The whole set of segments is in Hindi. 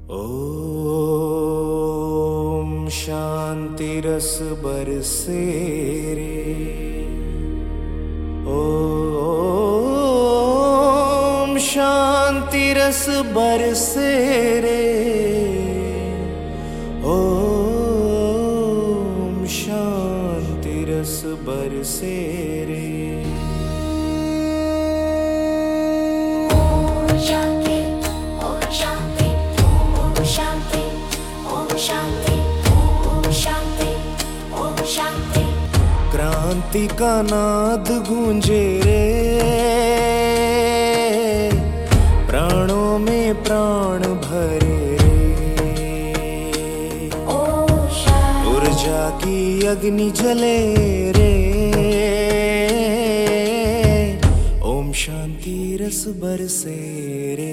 ओम शांति रस बरसे रे। ओम शांति रस बरसे रे। ओम शांति रस बरसे रे। क्रांति का नाद गूंजे रे, प्राणों में प्राण भरे रे। ऊर्जा की अग्नि जले रे। ओम शांति रस बरसे रे।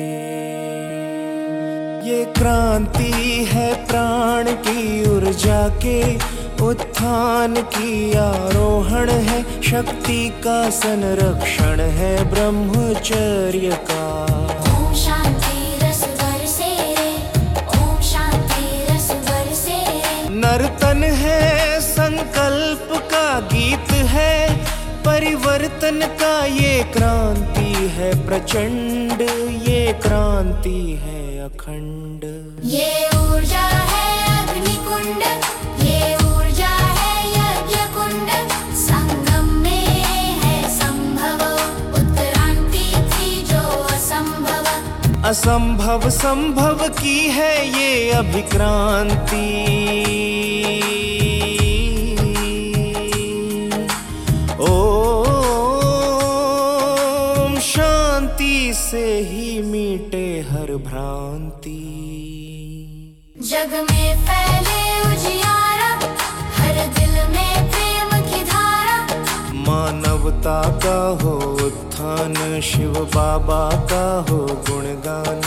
ये क्रांति है प्राण की ऊर्जा के उत्थान की आरोहण है। शक्ति का संरक्षण है ब्रह्मचर्य का। ओम शांति रस बरसे रे। ओम शांति रस बरसे रे। नर्तन है संकल्प का गीत है, परिवर्तन का ये क्रांति है प्रचंड, ये क्रांति है अखंड। ये ऊर्जा है अग्निकुंड, ये ऊर्जा है यज्ञ कुंड। संगम में है संभव, उत्क्रांति थी जो असंभव। असंभव संभव की है ये अभिक्रांति। ओम शांति से ही मीटे हर भ्रांति। जग में फैले उजियारा, हर दिल में प्रेम की धारा। मानवता का हो उत्थान, शिव बाबा का हो गुणगान।